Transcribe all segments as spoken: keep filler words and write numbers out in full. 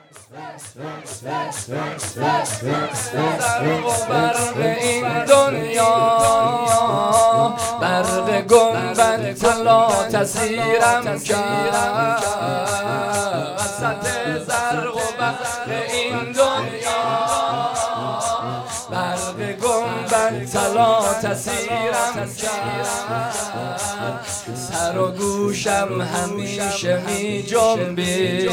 زرق و برق این دنیا، برق گنبد طلا تسیرم کرد. وسط زرق و برق این دنیا، برق گنبد طلا تسیرم کرد. سر و گوشم همیشه می جنبید،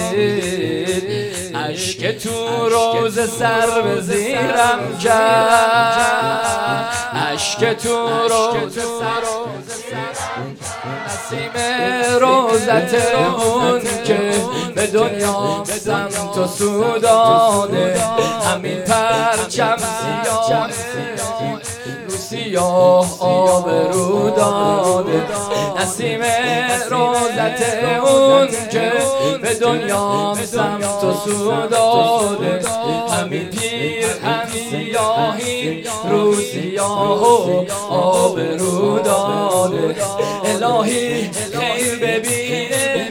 اشک تو روز سر به زیرم کرد. اشک تو روز سر نسیم روزت اون که به دنیا سمت و سو داده، همین پرچم سیاه سیاه آبرو داده. نسیم روزت اون که به دنیا سمت و سو داده، همین پیر هم سیاهی رو سیاه و آبرو داده. الهی خیر ببینه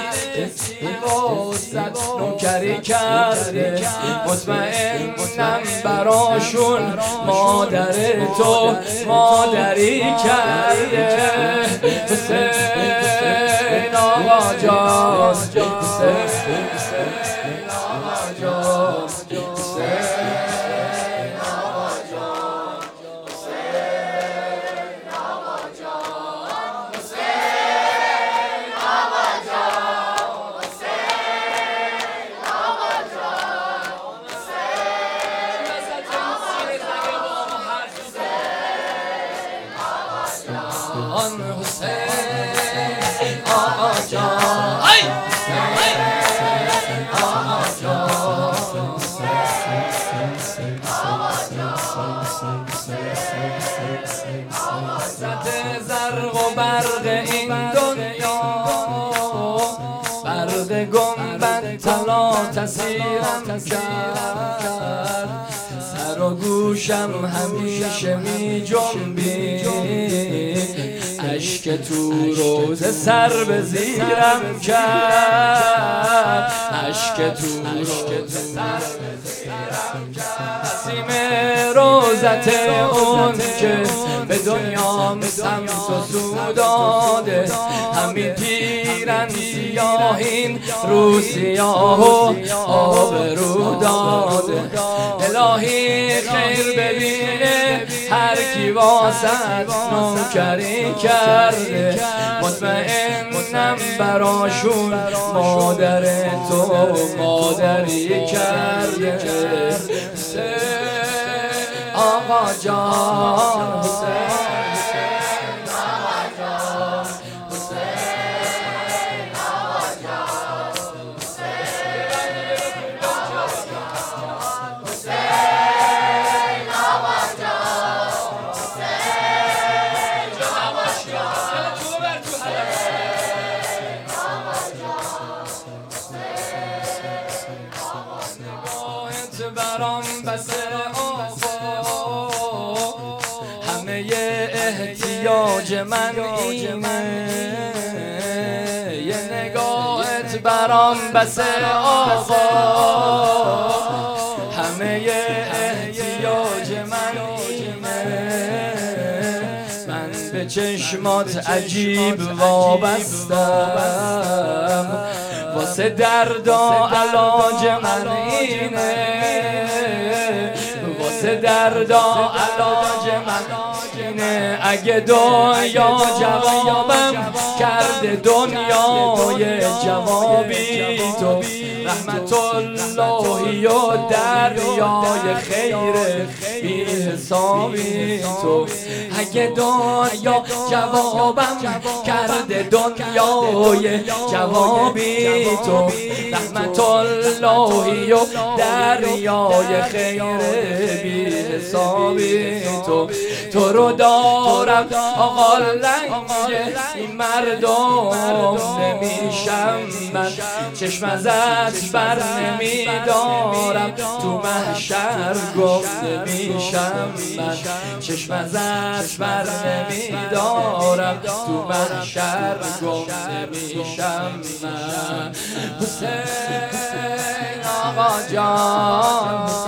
واسد نوکری کرده، مطمئنم براشون مادر تو مادری کرده. حسین آقا جان، حسین آقا جان، حسین آقا جان، حسین آقا جان، حسین آقا جان، حسین آقا جان، آن حسین آقا جان، ای حسین آقا جان، وسط زرق و برق این دنیا، برق گنبد طلا تسیرم کرد. سر و گوشم همیشه می جنبید، اشک تو روز سر به زیرم کرد. اشک تو روز سر به زیرم کرد. نسیم روزت اون که به دنیا سمت و سو داده، همین پیرن سیاهین رو سیاه و آبرو داده. الهی خیر ببینه هر کی واسد نوکری کرده، مطمئنم براشون مادر تو مادری کرده. حسین آقا جان، حسین آقا جان، حسین آقا جان، حسین آقا جان، حسین آقا جان، حسین آقا جان. نگاهت برام بسه آقا، همه احتیاج من اینه. یه نگاهت برام بسه آقا، همه احتیاج من اینه. من به چشمات عجیب وابستم، واسه درد و علاج من اینه. واسه درد و علاج من اینه. اگه دنیا جوابم کرده دنیای جوابی تو، رحمت اللهی و دریای خیر بی حسابی تو. اگه دنیا جوابم کرده دنیای جوابی تو، رحمت اللهی و دریای خیر بی حسابی تو. تو رو دارم آقا لنگ این مردم نمیشم من، چشم ازت بر نمیدارم تو محشر گم نمیشم من. چشم ازت بر نمیدارم تو محشر گم نمیشم من. حسین آقا جان